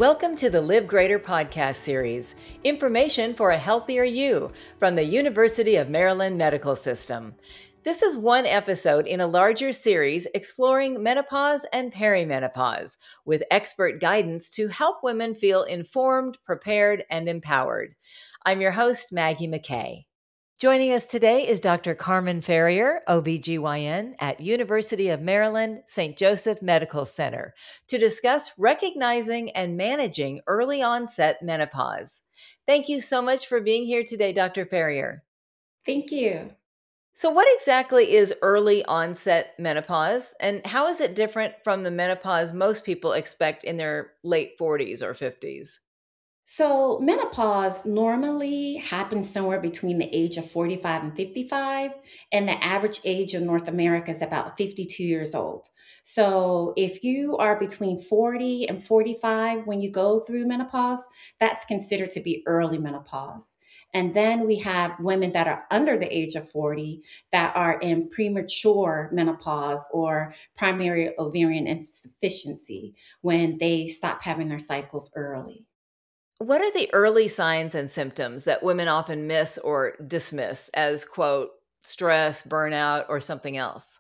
Welcome to the Live Greater podcast series, Information for a Healthier You from the University of Maryland Medical System. This is one episode in a larger series exploring menopause and perimenopause with expert guidance to help women feel informed, prepared, and empowered. I'm your host, Maggie McKay. Joining us today is Dr. Carmen Ferrier, OBGYN at University of Maryland, St. Joseph Medical Center, to discuss recognizing and managing early onset menopause. Thank you so much for being here today, Dr. Ferrier. Thank you. So what exactly is early onset menopause, and how is it different from the menopause most people expect in their late 40s or 50s? So, menopause normally happens somewhere between the age of 45 and 55, and the average age of North America is about 52 years old. So, if you are between 40 and 45 when you go through menopause, that's considered to be early menopause. And then we have women that are under the age of 40 that are in premature menopause or primary ovarian insufficiency when they stop having their cycles early. What are the early signs and symptoms that women often miss or dismiss as, quote, stress, burnout, or something else?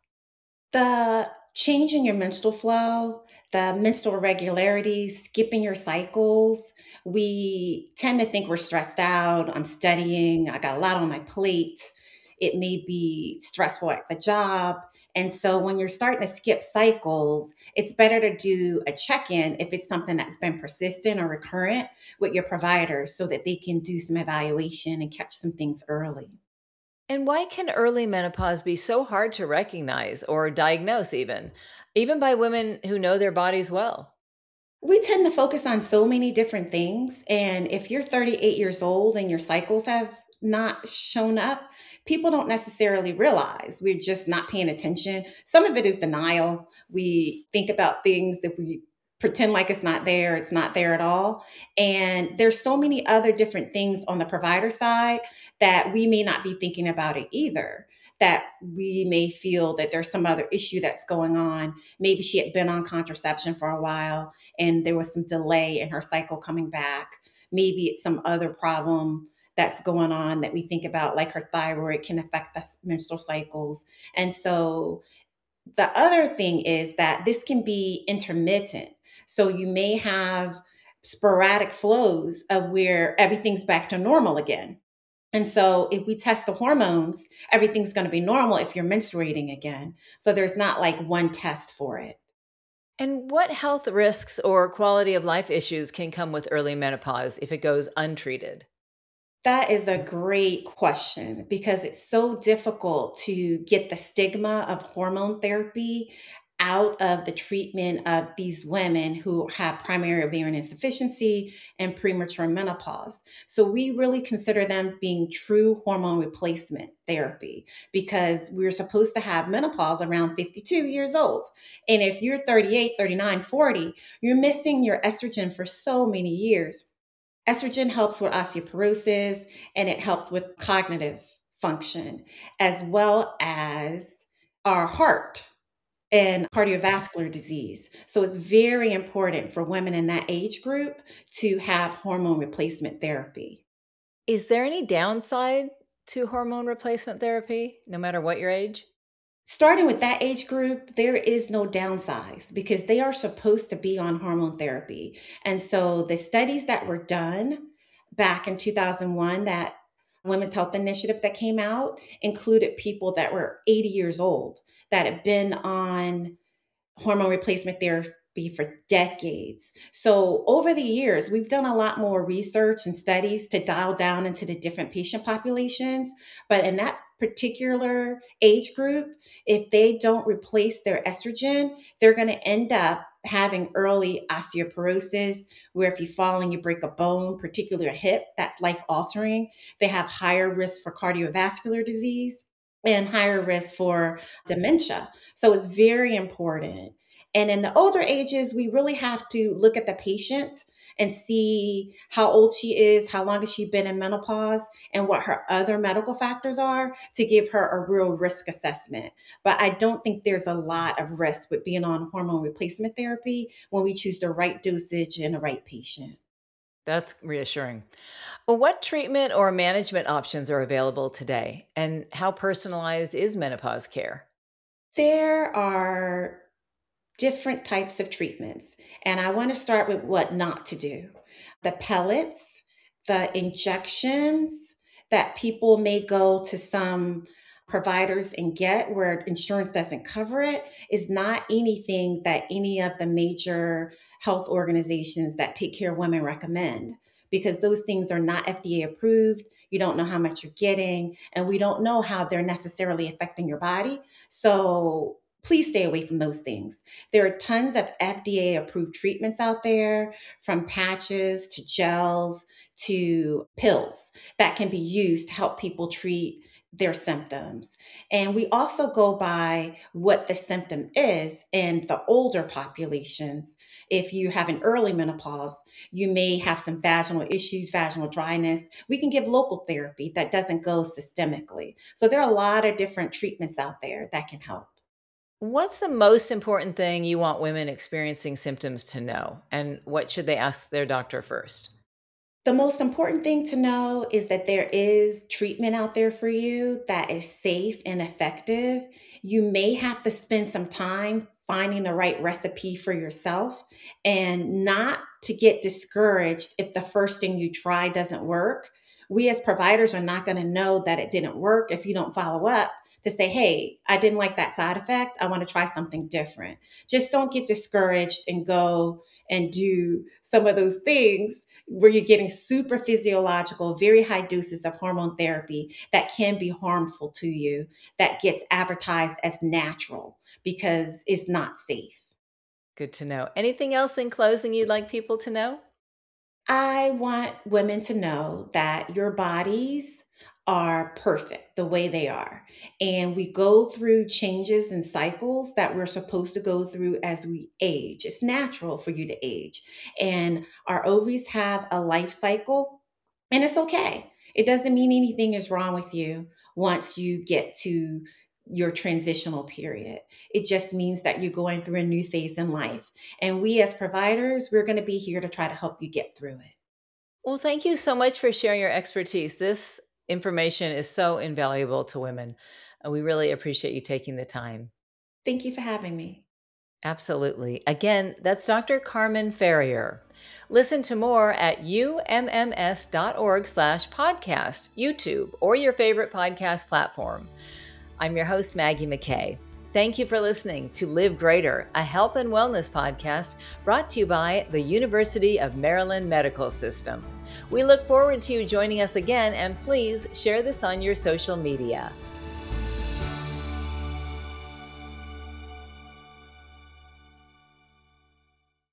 The change in your menstrual flow, the menstrual irregularities, skipping your cycles. We tend to think we're stressed out. I'm studying. I got a lot on my plate. It may be stressful at the job. And so when you're starting to skip cycles, it's better to do a check in if it's something that's been persistent or recurrent with your provider so that they can do some evaluation and catch some things early. And why can early menopause be so hard to recognize or diagnose, even by women who know their bodies well? We tend to focus on so many different things. And if you're 38 years old and your cycles have not shown up, people don't necessarily realize. We're just not paying attention. Some of it is denial. We think about things that we pretend like it's not there at all. And there's so many other different things on the provider side that we may not be thinking about it either. That we may feel that there's some other issue that's going on. Maybe she had been on contraception for a while and there was some delay in her cycle coming back. Maybe it's some other problem that's going on that we think about, like her thyroid can affect the menstrual cycles. And so the other thing is that this can be intermittent. So you may have sporadic flows of where everything's back to normal again. And so if we test the hormones, everything's going to be normal if you're menstruating again. So there's not like one test for it. And what health risks or quality of life issues can come with early menopause if it goes untreated? That is a great question because it's so difficult to get the stigma of hormone therapy out of the treatment of these women who have primary ovarian insufficiency and premature menopause. So we really consider them being true hormone replacement therapy because we're supposed to have menopause around 52 years old. And if you're 38, 39, 40, you're missing your estrogen for so many years. Estrogen helps with osteoporosis and it helps with cognitive function, as well as our heart and cardiovascular disease. So it's very important for women in that age group to have hormone replacement therapy. Is there any downside to hormone replacement therapy, no matter what your age? Starting with that age group, there is no downsides because they are supposed to be on hormone therapy. And so the studies that were done back in 2001, that Women's Health Initiative that came out, included people that were 80 years old that had been on hormone replacement therapy for decades. So over the years, we've done a lot more research and studies to dial down into the different patient populations. But in that particular age group, if they don't replace their estrogen, they're going to end up having early osteoporosis, where if you fall and you break a bone, particularly a hip, that's life altering. They have higher risk for cardiovascular disease and higher risk for dementia. So it's very important. And in the older ages, we really have to look at the patient and see how old she is, how long has she been in menopause, and what her other medical factors are to give her a real risk assessment. But I don't think there's a lot of risk with being on hormone replacement therapy when we choose the right dosage in the right patient. That's reassuring. Well, what treatment or management options are available today, and how personalized is menopause care? There are different types of treatments, and I want to start with what not to do. The pellets, the injections that people may go to some providers and get where insurance doesn't cover it is not anything that any of the major health organizations that take care of women recommend, because those things are not FDA approved. You don't know how much you're getting, and we don't know how they're necessarily affecting your body. So please stay away from those things. There are tons of FDA approved treatments out there, from patches to gels to pills that can be used to help people treat their symptoms. And we also go by what the symptom is in the older populations. If you have an early menopause, you may have some vaginal issues, vaginal dryness. We can give local therapy that doesn't go systemically. So there are a lot of different treatments out there that can help. What's the most important thing you want women experiencing symptoms to know, and what should they ask their doctor first? The most important thing to know is that there is treatment out there for you that is safe and effective. You may have to spend some time finding the right recipe for yourself, and not to get discouraged if the first thing you try doesn't work. We as providers are not going to know that it didn't work if you don't follow up to say, hey, I didn't like that side effect. I want to try something different. Just don't get discouraged and go and do some of those things where you're getting super physiological, very high doses of hormone therapy that can be harmful to you, that gets advertised as natural because it's not safe. Good to know. Anything else in closing you'd like people to know? I want women to know that your bodies are perfect the way they are. And we go through changes and cycles that we're supposed to go through as we age. It's natural for you to age. And our ovaries have a life cycle, and it's okay. It doesn't mean anything is wrong with you once you get to your transitional period. It just means that you're going through a new phase in life. And we as providers, we're going to be here to try to help you get through it. Well, thank you so much for sharing your expertise. This information is so invaluable to women. We really appreciate you taking the time. Thank you for having me. Absolutely. Again, that's Dr. Carmen Ferrier. Listen to more at umms.org/podcast, YouTube, or your favorite podcast platform. I'm your host, Maggie McKay. Thank you for listening to Live Greater, a health and wellness podcast brought to you by the University of Maryland Medical System. We look forward to you joining us again, and please share this on your social media.